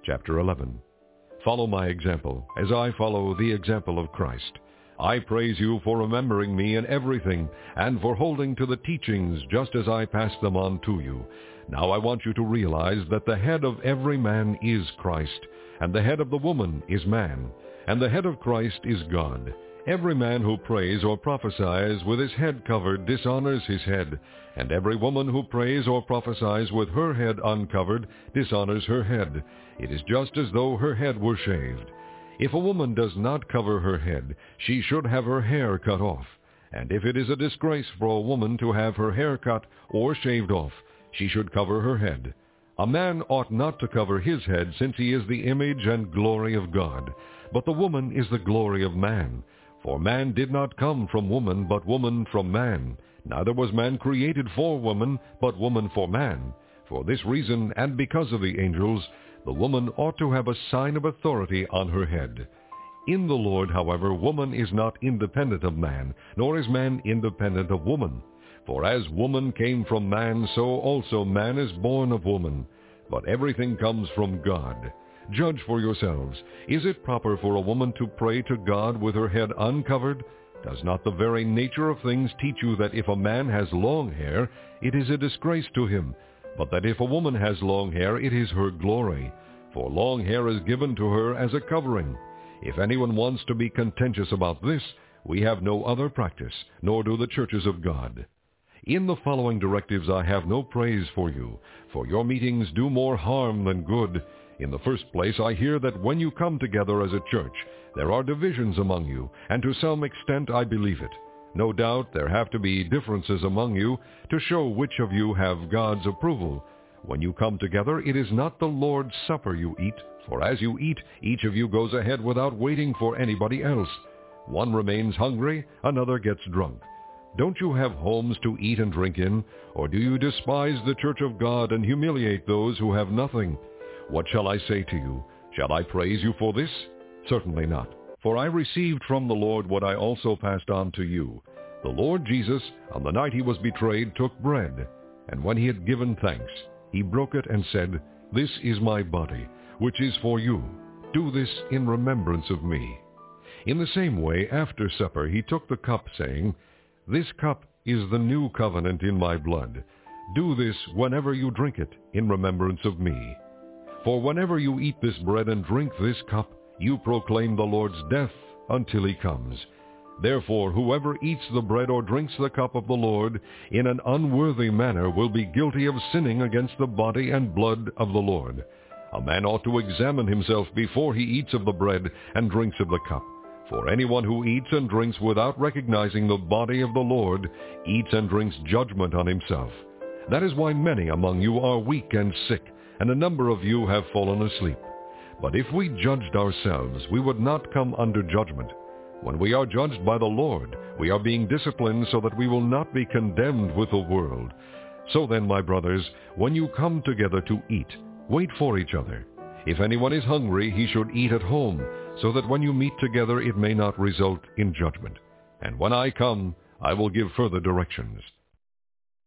Chapter 11. Follow my example, as I follow the example of Christ. I praise you for remembering me in everything, and for holding to the teachings just as I passed them on to you. Now I want you to realize that the head of every man is Christ, and the head of the woman is man, and the head of Christ is God. Every man who prays or prophesies with his head covered dishonors his head, and every woman who prays or prophesies with her head uncovered dishonors her head. It is just as though her head were shaved. If a woman does not cover her head, she should have her hair cut off. And if it is a disgrace for a woman to have her hair cut or shaved off, she should cover her head. A man ought not to cover his head, since he is the image and glory of God. But the woman is the glory of man. For man did not come from woman, but woman from man. Neither was man created for woman, but woman for man. For this reason, and because of the angels, the woman ought to have a sign of authority on her head. In the Lord, however, woman is not independent of man, nor is man independent of woman. For as woman came from man, so also man is born of woman. But everything comes from God. Judge for yourselves. Is it proper for a woman to pray to God with her head uncovered? Does not the very nature of things teach you that if a man has long hair, it is a disgrace to him, but that if a woman has long hair, it is her glory? For long hair is given to her as a covering. If anyone wants to be contentious about this, we have no other practice, nor do the churches of God. In the following directives I have no praise for you, for your meetings do more harm than good. In the first place, I hear that when you come together as a church, there are divisions among you, and to some extent I believe it. No doubt there have to be differences among you to show which of you have God's approval. When you come together, it is not the Lord's Supper you eat, for as you eat, each of you goes ahead without waiting for anybody else. One remains hungry, another gets drunk. Don't you have homes to eat and drink in? Or do you despise the church of God and humiliate those who have nothing? What shall I say to you? Shall I praise you for this? Certainly not. For I received from the Lord what I also passed on to you. The Lord Jesus, on the night he was betrayed, took bread, and when he had given thanks, he broke it and said, "This is my body, which is for you. Do this in remembrance of me." In the same way, after supper, he took the cup, saying, "This cup is the new covenant in my blood. Do this whenever you drink it in remembrance of me. For whenever you eat this bread and drink this cup, you proclaim the Lord's death until he comes. Therefore, whoever eats the bread or drinks the cup of the Lord in an unworthy manner will be guilty of sinning against the body and blood of the Lord. A man ought to examine himself before he eats of the bread and drinks of the cup. For anyone who eats and drinks without recognizing the body of the Lord eats and drinks judgment on himself. That is why many among you are weak and sick, and a number of you have fallen asleep. But if we judged ourselves, we would not come under judgment. When we are judged by the Lord, we are being disciplined so that we will not be condemned with the world. So then, my brothers, when you come together to eat, wait for each other. If anyone is hungry, he should eat at home, so that when you meet together it may not result in judgment. And when I come, I will give further directions.